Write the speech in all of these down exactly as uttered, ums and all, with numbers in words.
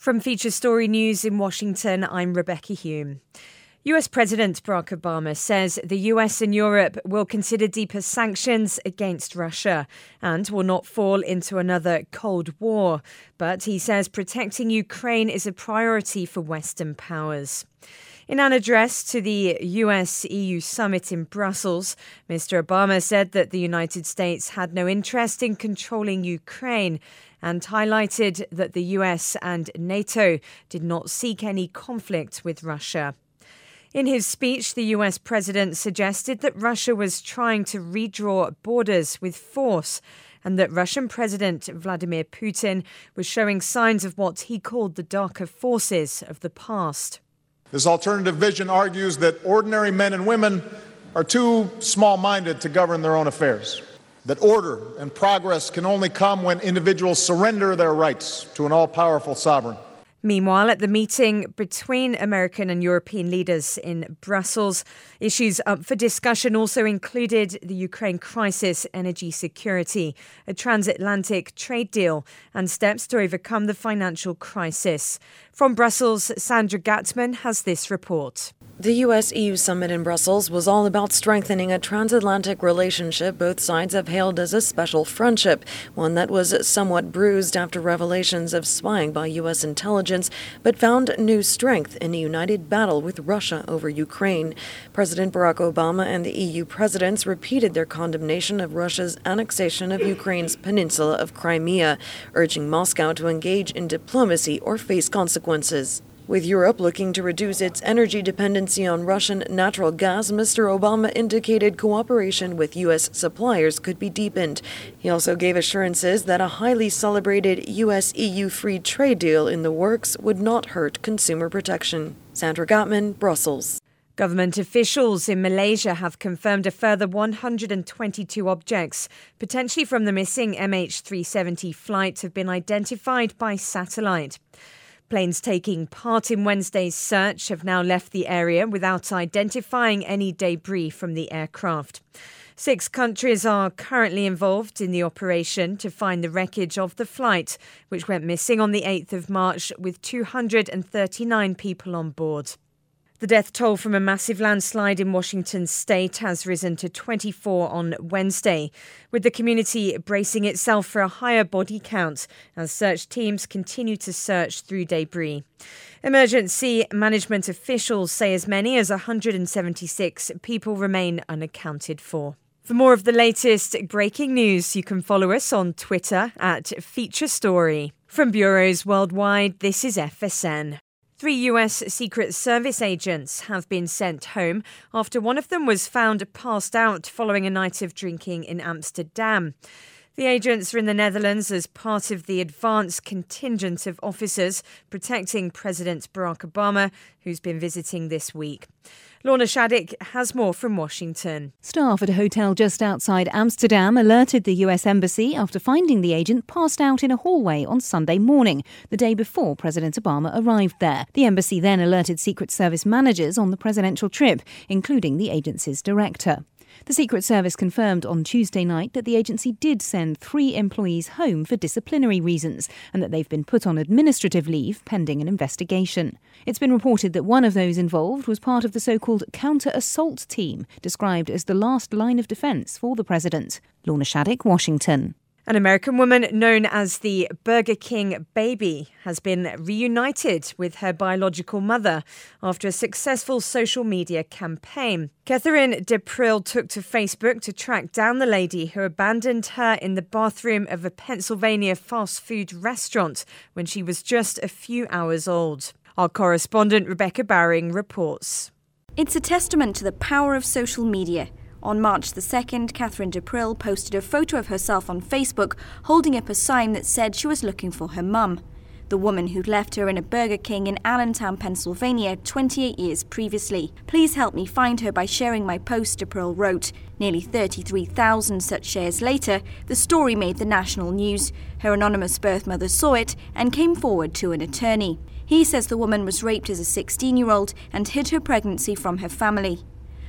From Feature Story News in Washington, I'm Rebecca Hume. U S President Barack Obama says the U S and Europe will consider deeper sanctions against Russia and will not fall into another Cold War. But he says protecting Ukraine is a priority for Western powers. In an address to the U S E U summit in Brussels, Mister Obama said that the United States had no interest in controlling Ukraine and highlighted that the U S and NATO did not seek any conflict with Russia. In his speech, the U S president suggested that Russia was trying to redraw borders with force and that Russian President Vladimir Putin was showing signs of what he called the darker forces of the past. This alternative vision argues that ordinary men and women are too small-minded to govern their own affairs, that order and progress can only come when individuals surrender their rights to an all-powerful sovereign. Meanwhile, at the meeting between American and European leaders in Brussels, issues up for discussion also included the Ukraine crisis, energy security, a transatlantic trade deal, and steps to overcome the financial crisis. From Brussels, Sandra Gatman has this report. The U S E U summit in Brussels was all about strengthening a transatlantic relationship both sides have hailed as a special friendship, one that was somewhat bruised after revelations of spying by U S intelligence, but found new strength in a united battle with Russia over Ukraine. President Barack Obama and the E U presidents repeated their condemnation of Russia's annexation of Ukraine's peninsula of Crimea, urging Moscow to engage in diplomacy or face consequences. With Europe looking to reduce its energy dependency on Russian natural gas, Mister Obama indicated cooperation with U S suppliers could be deepened. He also gave assurances that a highly celebrated U S E U free trade deal in the works would not hurt consumer protection. Sandra Gatman, Brussels. Government officials in Malaysia have confirmed a further one hundred twenty-two objects, potentially from the missing M H three seventy flight, have been identified by satellite. Planes taking part in Wednesday's search have now left the area without identifying any debris from the aircraft. Six countries are currently involved in the operation to find the wreckage of the flight, which went missing on the eighth of March with two hundred thirty-nine people on board. The death toll from a massive landslide in Washington state has risen to twenty-four on Wednesday, with the community bracing itself for a higher body count as search teams continue to search through debris. Emergency management officials say as many as one hundred seventy-six people remain unaccounted for. For more of the latest breaking news, you can follow us on Twitter at Feature Story. From bureaus worldwide, this is F S N. Three U S Secret Service agents have been sent home after one of them was found passed out following a night of drinking in Amsterdam. The agents are in the Netherlands as part of the advanced contingent of officers protecting President Barack Obama, who's been visiting this week. Lorna Shaddick has more from Washington. Staff at a hotel just outside Amsterdam alerted the U S Embassy after finding the agent passed out in a hallway on Sunday morning, the day before President Obama arrived there. The embassy then alerted Secret Service managers on the presidential trip, including the agency's director. The Secret Service confirmed on Tuesday night that the agency did send three employees home for disciplinary reasons and that they've been put on administrative leave pending an investigation. It's been reported that one of those involved was part of the so-called counter-assault team, described as the last line of defence for the president. Lorna Shaddick, Washington. An American woman known as the Burger King Baby has been reunited with her biological mother after a successful social media campaign. Catherine DePrill took to Facebook to track down the lady who abandoned her in the bathroom of a Pennsylvania fast food restaurant when she was just a few hours old. Our correspondent Rebecca Bowring reports. It's a testament to the power of social media. On March the second, Catherine DePrill posted a photo of herself on Facebook holding up a sign that said she was looking for her mum, the woman who'd left her in a Burger King in Allentown, Pennsylvania twenty-eight years previously. Please help me find her by sharing my post, DePrill wrote. Nearly thirty-three thousand such shares later, the story made the national news. Her anonymous birth mother saw it and came forward to an attorney. He says the woman was raped as a sixteen-year-old and hid her pregnancy from her family.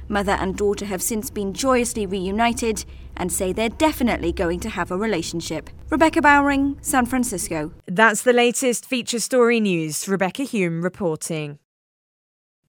Mother and daughter have since been joyously reunited and say they're definitely going to have a relationship. Rebecca Bowring, San Francisco. That's the latest feature story news. Rebecca Hume reporting.